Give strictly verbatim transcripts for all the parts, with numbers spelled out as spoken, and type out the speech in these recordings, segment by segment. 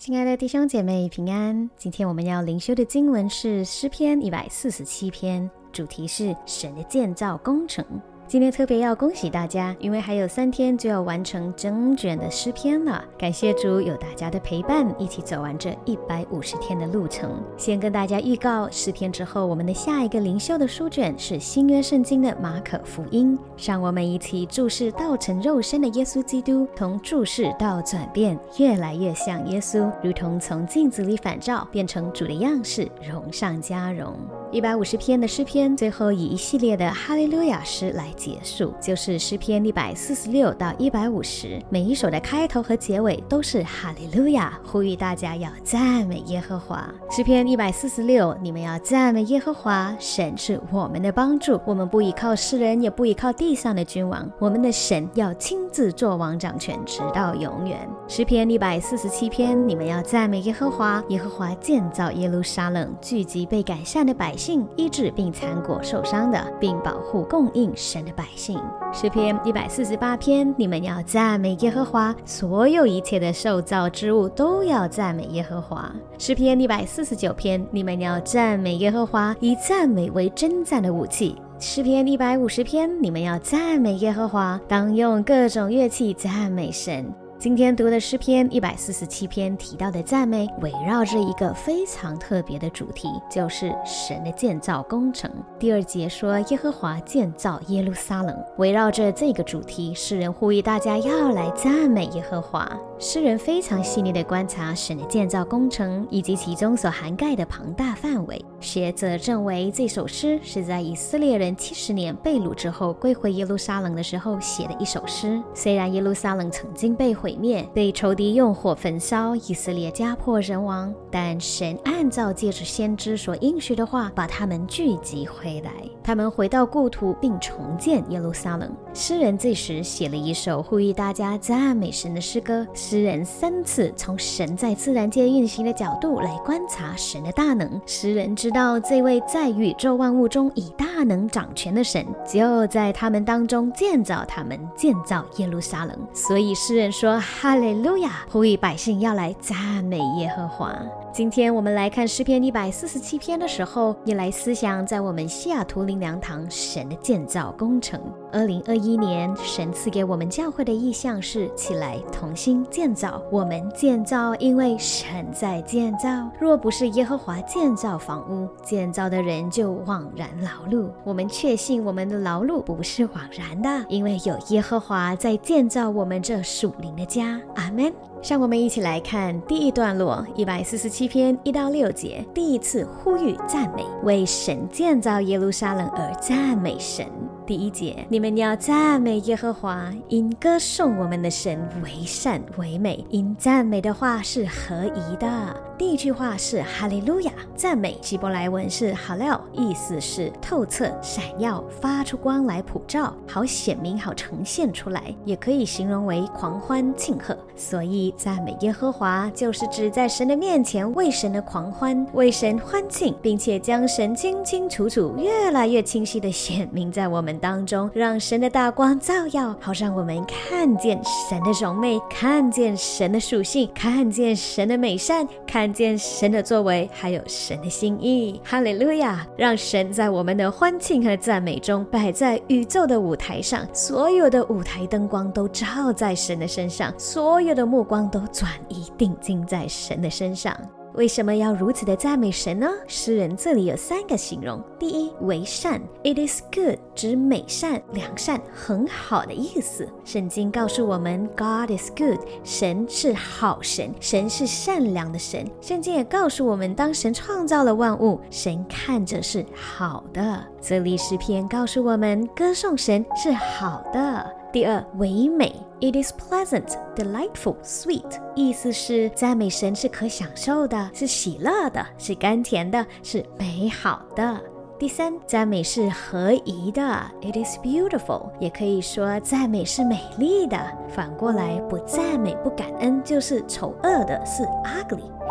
亲爱的弟兄姐妹平安，今天我们要灵修的经文是诗篇一百四十七篇，主题是神的建造工程。今天特别要恭喜大家，因为还有三天就要完成整卷的诗篇了。感谢主有大家的陪伴，一起走完这一百五十天的路程。先跟大家预告，诗篇之后我们的下一个灵修的书卷是新约圣经的马可福音，让我们一起注视道成肉身的耶稣基督，从注视到转变，越来越像耶稣，如同从镜子里反照，变成主的样式，荣上加荣。一百五十篇的诗篇最后以一系列的哈利路亚诗来结束，就是诗篇一百四十六到一百五十，每一首的开头和结尾都是哈利路亚，呼吁大家要赞美耶和华。诗篇一百四十六，你们要赞美耶和华，神是我们的帮助，我们不依靠世人，也不依靠地上的君王，我们的神要亲自作王掌权，直到永远。诗篇一百四十七篇，你们要赞美耶和华，耶和华建造耶路撒冷，聚集被改善的百姓，医治并残果受伤的，并保护供应神的百姓。诗篇一百四十八篇，你们要赞美耶和华，所有一切的受造之物都要赞美耶和华。诗篇一百四十九篇，你们要赞美耶和华，以赞美为征战的武器。诗篇一百五十篇，你们要赞美耶和华，当用各种乐器赞美神。今天读的诗篇一百四十七篇提到的赞美，围绕着一个非常特别的主题，就是神的建造工程。第二节说耶和华建造耶路撒冷，围绕着这个主题，诗人呼吁大家要来赞美耶和华。诗人非常细腻地观察神的建造工程以及其中所涵盖的庞大范围。学者认为这首诗是在以色列人七十年被掳之后归回耶路撒冷的时候写的一首诗。虽然耶路撒冷曾经被毁灭，被仇敌用火焚烧，以色列家破人亡，但神按照借着先知所应许的话，把他们聚集回来，他们回到故土并重建耶路撒冷。诗人这时写了一首呼吁大家赞美神的诗歌。诗人三次从神在自然界运行的角度来观察神的大能。诗人知道这位在宇宙万物中以大能掌权的神，就在他们当中建造他们，建造耶路撒冷。所以诗人说哈利路亚，呼吁百姓要来赞美耶和华。今天我们来看诗篇一百四十七篇的时候，也来思想在我们西雅图灵粮堂神的建造工程。二零二一年神赐给我们教会的意向是起来同心建造，我们建造因为神在建造，若不是耶和华建造房屋，建造的人就枉然劳碌。我们确信我们的劳碌不是枉然的，因为有耶和华在建造我们这属灵的家。阿们。让我们一起来看第一段落，一百四十七篇一到六节，第一次呼吁赞美，为神建造耶路撒冷而赞美神。第一节，你们要赞美耶和华，因歌颂我们的神为善为美，因赞美的话是合宜的。第一句话是哈利路亚，赞美希伯来文是哈料，意思是透彻闪耀，发出光来普照，好显明，好呈现出来，也可以形容为狂欢庆贺。所以赞美耶和华就是指在神的面前为神的狂欢，为神欢庆，并且将神清清楚楚越来越清晰地显明在我们当中，让神的大光照耀，好让我们看见神的荣美，看见神的属性，看见神的美善，看见神的作为，还有神的心意。哈利路亚，让神在我们的欢庆和赞美中摆在宇宙的舞台上，所有的舞台灯光都照在神的身上，所有的目光都转移定睛在神的身上。为什么要如此的赞美神呢？诗人这里有三个形容。第一，为善 ，It is good， 指美善、良善、很好的意思。圣经告诉我们 God is good， 神是好神，神是善良的神。圣经也告诉我们，当神创造了万物，神看着是好的。这里诗篇告诉我们，歌颂神是好的。第二，为美 It is pleasant, delightful, sweet， 意思是赞美神是可享受的，是喜乐的，是甘甜的，是美好的。第三，赞美是合宜的 It is beautiful， 也可以说赞美是美丽的。反过来，不赞美不感恩就是丑恶的，是 ugly。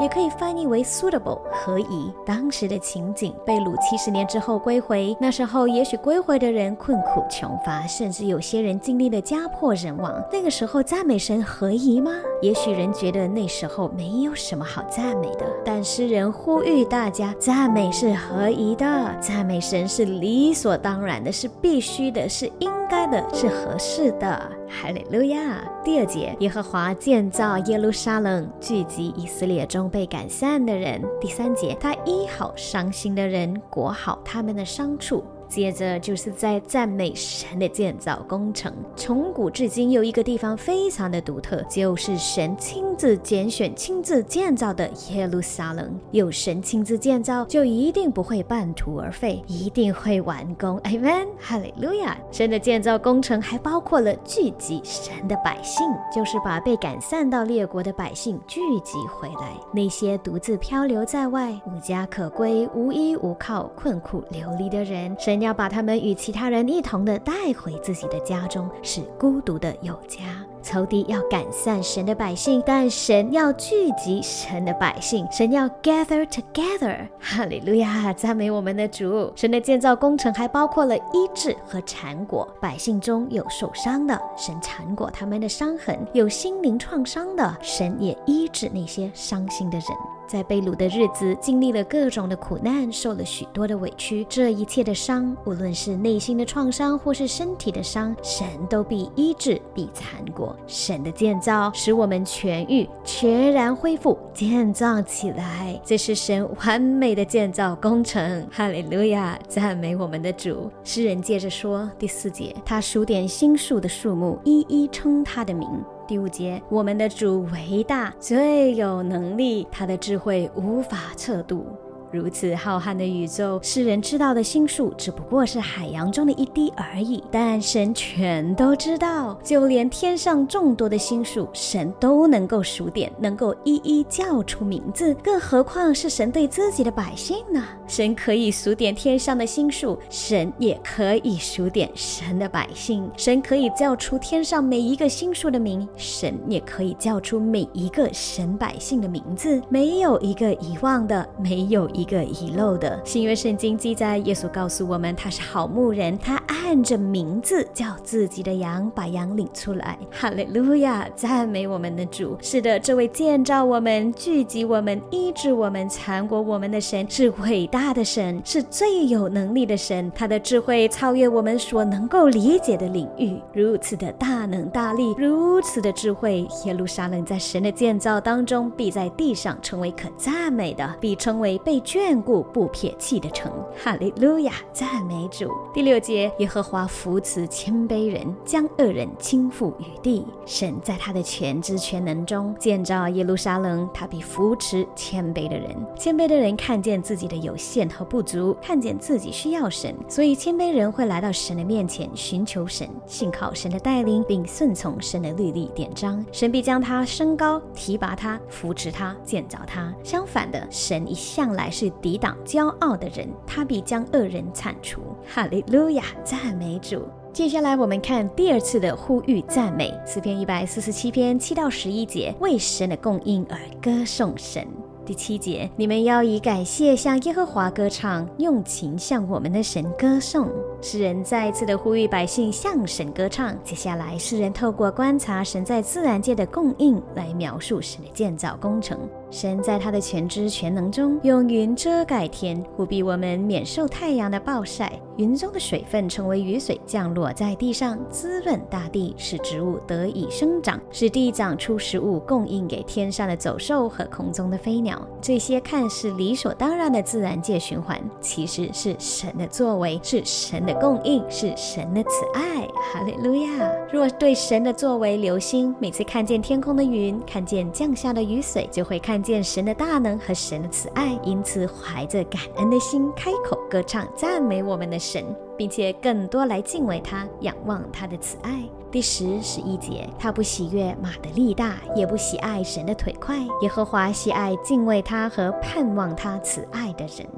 也可以翻译为 suitable 合宜。当时的情景，被掳七十年之后归回，那时候也许归回的人困苦穷乏，甚至有些人经历了家破人亡，那个时候赞美神合宜吗？也许人觉得那时候没有什么好赞美的，但诗人呼吁大家，赞美是合宜的，赞美神是理所当然的，是必须的，是应该的，是合适的。哈利路亚。第二节，耶和华建造耶路撒冷，聚集以色列中被赶散的人。第三节，他医好伤心的人，裹好他们的伤处。接着就是在赞美神的建造工程。从古至今有一个地方非常的独特，就是神亲自拣选亲自建造的耶路撒冷。有神亲自建造，就一定不会半途而废，一定会完工。 Amen， 哈利路亚。神的建造工程还包括了聚集神的百姓，就是把被赶散到列国的百姓聚集回来。那些独自漂流在外，无家可归，无依无靠，困苦流离的人，神要把他们与其他人一同的带回自己的家中，使孤独的有家。仇敌要赶散神的百姓，但神要聚集神的百姓，神要 gather together。 哈利路亚，赞美我们的主。神的建造工程还包括了医治和缠裹，百姓中有受伤的，神缠裹他们的伤痕；有心灵创伤的，神也医治那些伤心的人。在被掳的日子，经历了各种的苦难，受了许多的委屈，这一切的伤，无论是内心的创伤或是身体的伤，神都必医治，必缠裹。神的建造使我们痊愈，全然恢复，建造起来，这是神完美的建造工程。哈利路亚，赞美我们的主。诗人接着说，第四节，他数点新树的树木，一一称他的名。第五节，我们的主为大，最有能力，他的智慧无法测度。如此浩瀚的宇宙，世人知道的星数只不过是海洋中的一滴而已，但神全都知道，就连天上众多的星数，神都能够数点，能够一一叫出名字，更何况是神对自己的百姓呢？神可以数点天上的星数，神也可以数点神的百姓。神可以叫出天上每一个星数的名，神也可以叫出每一个神百姓的名字，没有一个遗忘的，没有一个遗漏的。新约圣经记载，耶稣告诉我们，他是好牧人，他按着名字叫自己的羊，把羊领出来。哈利路亚，赞美我们的主。是的，这位建造我们、聚集我们、医治我们、缠裹我们的神，是伟大的神，是最有能力的神。他的智慧超越我们所能够理解的领域，如此的大能大力，如此的智慧。耶路撒冷在神的建造当中，必在地上成为可赞美的，必称为被眷顾不撇弃的城。哈利路亚，赞美主。第六节，耶和华扶持谦卑人，将恶人倾覆于地。神在他的全知全能中建造耶路撒冷，他必扶持谦卑的人。谦卑的人看见自己的有限和不足，看见自己需要神，所以谦卑人会来到神的面前，寻求神，信靠神的带领，并顺从神的律例典章。神必将他升高，提拔他，扶持他，建造他。相反的，神一向来是抵挡骄傲的人，他必将恶人铲除。哈利路亚，赞美主。接下来我们看第二次的呼吁赞美，诗篇一百四十七篇七到十一节，为神的供应而歌颂神。第七节，你们要以感谢向耶和华歌唱，用琴向我们的神歌颂。诗人再一次的呼吁百姓向神歌唱。接下来诗人透过观察神在自然界的供应来描述神的建造工程。神在他的全知全能中，用云遮盖天，护庇我们免受太阳的暴晒。云中的水分成为雨水，降落在地上，滋润大地，使植物得以生长，使地长出食物，供应给天上的走兽和空中的飞鸟。这些看似理所当然的自然界循环，其实是神的作为，是神的供应，是神的慈爱。哈利路亚！若对神的作为留心，每次看见天空的云，看见降下的雨水，就会看见神的大能和神的慈爱，因此怀着感恩的心，开口歌唱赞美我们的神，并且更多来敬畏他，仰望他的慈爱。第十、十一节，他不喜悦马的力大，也不喜爱神的腿快。耶和华喜爱敬畏他和盼望他慈爱的人。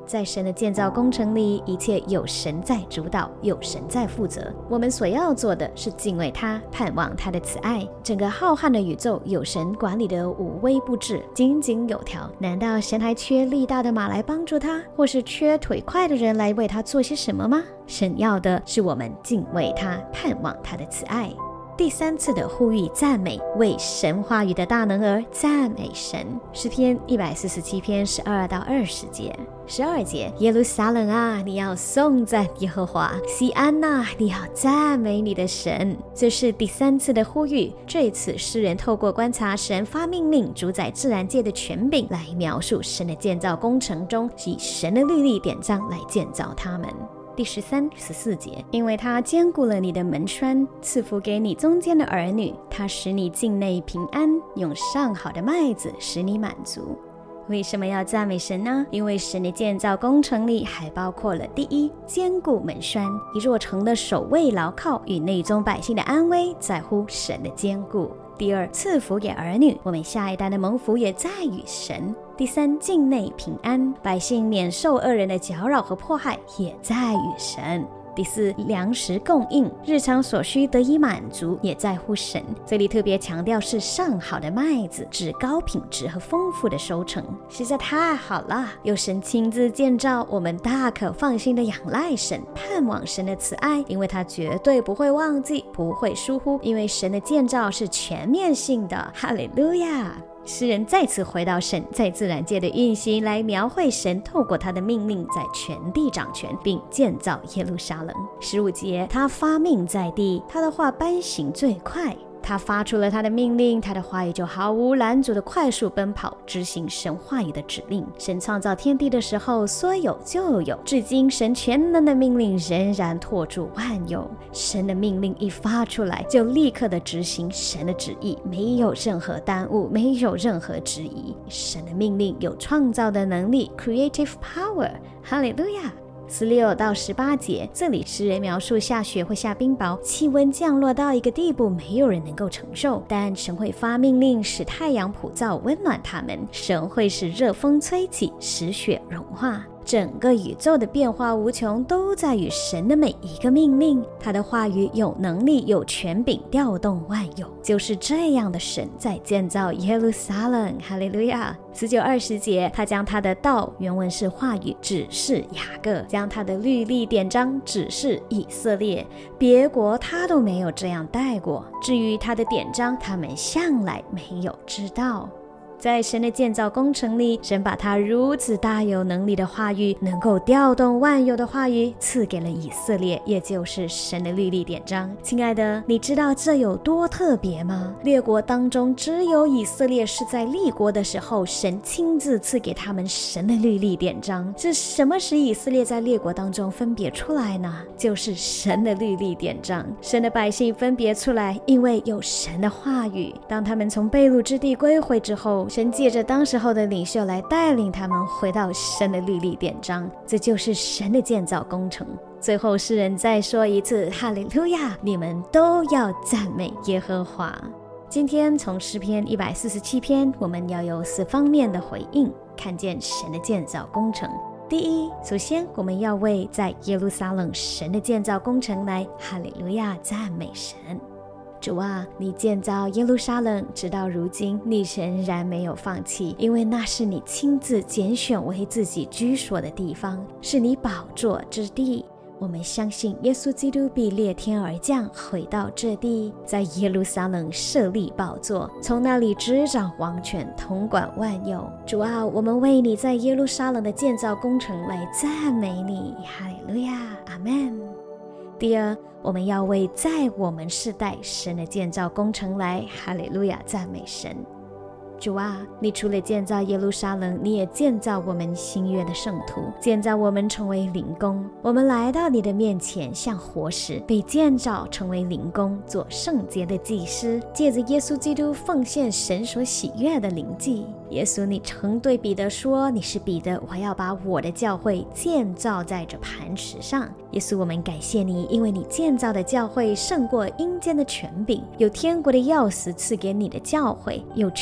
在神的建造工程里，一切有神在主导，有神在负责。我们所要做的是敬畏他，盼望他的慈爱。整个浩瀚的宇宙有神管理的无微不至，井井有条。难道神还缺力大的马来帮助他，或是缺腿快的人来为他做些什么吗？神要的是我们敬畏他，盼望他的慈爱。第三次的呼吁赞美，为神话语的大能而赞美神。诗篇一百四十七篇十二到二十节。十二节，耶路撒冷啊，你要颂赞耶和华；西安啊，你要赞美你的神。这是第三次的呼吁。这次诗人透过观察神发命令主宰自然界的权柄，来描述神的建造工程中以神的律例典章来建造他们。第十三、十四节，因为他坚固了你的门栓，赐福给你中间的儿女，他使你境内平安，用上好的麦子使你满足。为什么要赞美神呢？因为神的建造工程里还包括了：第一，坚固门栓，一座城的守卫牢靠与内中百姓的安危在乎神的坚固；第二，赐福给儿女，我们下一代的蒙福也在于神；第三，境内平安，百姓免受恶人的搅扰和迫害也在于神；第四，粮食供应，日常所需得以满足也在乎神。这里特别强调是上好的麦子，指高品质和丰富的收成，实在太好了。有神亲自建造，我们大可放心的仰赖神，盼望神的慈爱，因为他绝对不会忘记，不会疏忽，因为神的建造是全面性的。哈利路亚！诗人再次回到神在自然界的运行，来描绘神透过他的命令在全地掌权，并建造耶路撒冷。十五节，他发命在地，他的话颁行最快。他发出了他的命令，他的话语就毫无拦阻的快速奔跑，执行神话语的指令。神创造天地的时候，说有就有，至今神全能的命令仍然托住万有。神的命令一发出来，就立刻的执行神的旨意，没有任何耽误，没有任何质疑。神的命令有创造的能力 creative power。 哈利路亚！十六到十八节，这里诗人描述下雪会下冰雹，气温降落到一个地步没有人能够承受，但神会发命令使太阳普照温暖他们，神会使热风吹起使雪融化。整个宇宙的变化无穷都在于神的每一个命令，他的话语有能力有权柄调动万有。就是这样的神在建造耶路撒冷。哈利路亚！十九二十节，他将他的道，原文是话语，指示雅各，将他的律例典章指示以色列，别国他都没有这样带过。至于他的典章，他们向来没有知道。在神的建造工程里，神把他如此大有能力的话语，能够调动万有的话语，赐给了以色列，也就是神的律例典章。亲爱的，你知道这有多特别吗？列国当中只有以色列是在立国的时候，神亲自赐给他们神的律例典章。是什么使以色列在列国当中分别出来呢？就是神的律例典章。神的百姓分别出来，因为有神的话语。当他们从被掳之地归回之后，神借着当时候的领袖来带领他们回到神的律例典章，这就是神的建造工程。最后诗人再说一次，哈利路亚！你们都要赞美耶和华。今天从诗篇一百四十七篇，我们要有四方面的回应，看见神的建造工程。第一，首先我们要为在耶路撒冷神的建造工程来哈利路亚赞美神。主啊，你建造耶路撒冷，直到如今你仍然没有放弃，因为那是你亲自拣选为自己居所的地方，是你宝座之地。我们相信耶稣基督必裂天而降，回到这地，在耶路撒冷设立宝座，从那里执掌王权，统管万有。主啊，我们为你在耶路撒冷的建造工程来赞美你。哈利路亚，阿们。第二，我们要为在我们世代神的建造工程来哈利路亚赞美神。主啊，你除了建造耶路撒冷，你也建造我们新约的圣徒，建造我们成为灵宫。我们来到你的面前，像活石被建造成为灵宫，做圣洁的祭司，借着耶稣基督奉献神所喜悦的灵祭。耶稣，你曾对彼得说，你是彼得，我要把我的教会建造在这磐石上。耶稣，我们感谢你，因为你建造的教会胜过阴间的权柄，有天国的钥匙赐给你的教会，有权柄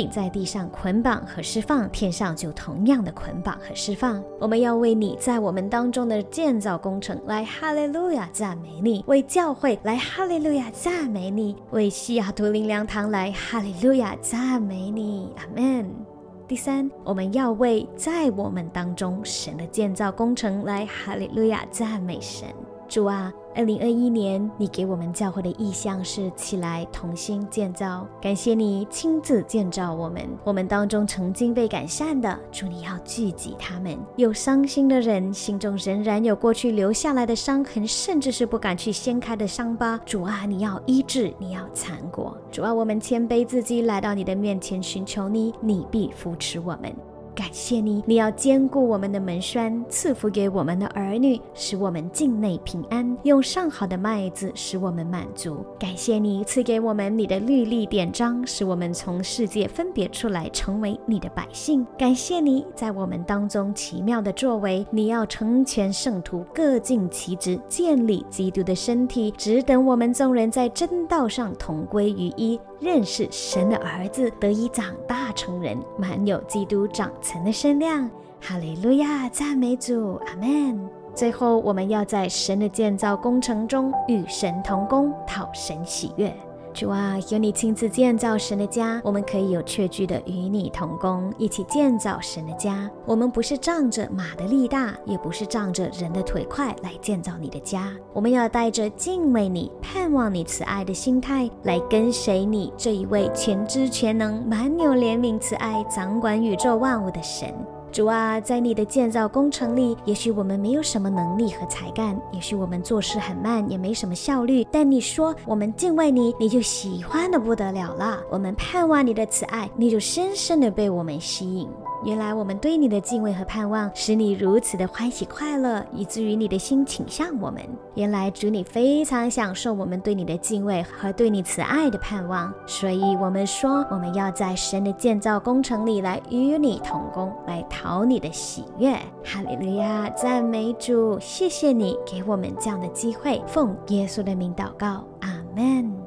你在地上捆绑和释放，天上就同样的捆绑和释放。我们要为你在我们当中的建造工程来哈利路亚赞美你，为教会来哈利路亚赞美你，为西雅图灵粮堂来哈利路亚赞美你，阿们。第三，我们要为在我们当中神的建造工程来哈利路亚赞美神。主啊，二零二一年你给我们教会的意向是起来同心建造，感谢你亲自建造我们。我们当中曾经被赶散的，主你要聚集他们。有伤心的人，心中仍然有过去留下来的伤痕，甚至是不敢去掀开的伤疤，主啊，你要医治，你要缠裹。主啊，我们谦卑自己来到你的面前寻求你，你必扶持我们。感谢你，你要坚固我们的门栓，赐福给我们的儿女，使我们境内平安，用上好的麦子使我们满足。感谢你赐给我们你的律例典章，使我们从世界分别出来，成为你的百姓。感谢你在我们当中奇妙的作为，你要成全圣徒，各尽其职，建立基督的身体，只等我们众人在真道上同归于一，认识神的儿子，得以长大成人，满有基督长成的身量。哈利路亚，赞美主，阿们。最后，我们要在神的建造工程中与神同工，讨神喜悦。主啊，有你亲自建造神的家，我们可以有确据的与你同工，一起建造神的家。我们不是仗着马的力大，也不是仗着人的腿快来建造你的家，我们要带着敬畏你、盼望你慈爱的心态来跟随你这一位全知全能、满有怜悯慈爱、掌管宇宙万物的神。主啊，在你的建造工程里，也许我们没有什么能力和才干，也许我们做事很慢，也没什么效率，但你说我们敬畏你，你就喜欢的不得了了。我们盼望你的慈爱，你就深深的被我们吸引。原来我们对你的敬畏和盼望，使你如此的欢喜快乐，以至于你的心倾向我们。原来主你非常享受我们对你的敬畏和对你慈爱的盼望，所以我们说，我们要在神的建造工程里来与你同工，来讨你的喜悦。哈利路亚，赞美主，谢谢你给我们这样的机会，奉耶稣的名祷告，阿们。